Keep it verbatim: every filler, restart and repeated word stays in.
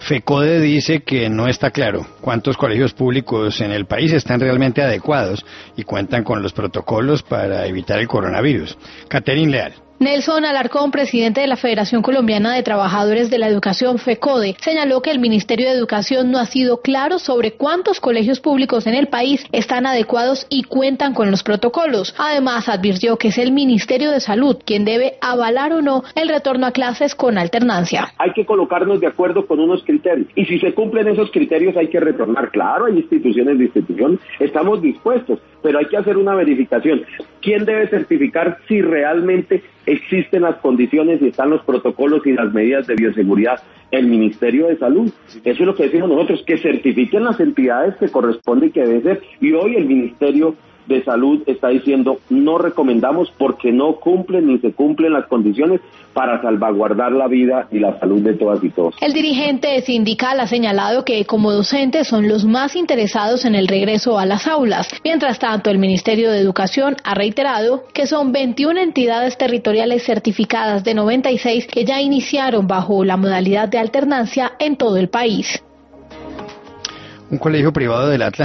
FECODE dice que no está claro cuántos colegios públicos en el país están realmente adecuados y cuentan con los protocolos para evitar el coronavirus. Catherine Leal. Nelson Alarcón, presidente de la Federación Colombiana de Trabajadores de la Educación, FECODE, señaló que el Ministerio de Educación no ha sido claro sobre cuántos colegios públicos en el país están adecuados y cuentan con los protocolos. Además, advirtió que es el Ministerio de Salud quien debe avalar o no el retorno a clases con alternancia. Hay que colocarnos de acuerdo con unos criterios y si se cumplen esos criterios hay que retornar. Claro, hay instituciones de institución, estamos dispuestos, pero hay que hacer una verificación. ¿Quién debe certificar si realmente existen las condiciones y están los protocolos y las medidas de bioseguridad? El Ministerio de Salud. Eso es lo que decimos nosotros, que certifiquen las entidades que corresponde y que debe ser. Y hoy el Ministerio de Salud está diciendo no recomendamos porque no cumplen ni se cumplen las condiciones para salvaguardar la vida y la salud de todas y todos. El dirigente sindical ha señalado que como docentes son los más interesados en el regreso a las aulas. Mientras tanto, el Ministerio de Educación ha reiterado que son veintiuna entidades territoriales certificadas de noventa y seis que ya iniciaron bajo la modalidad de alternancia en todo el país. Un colegio privado del Atlántico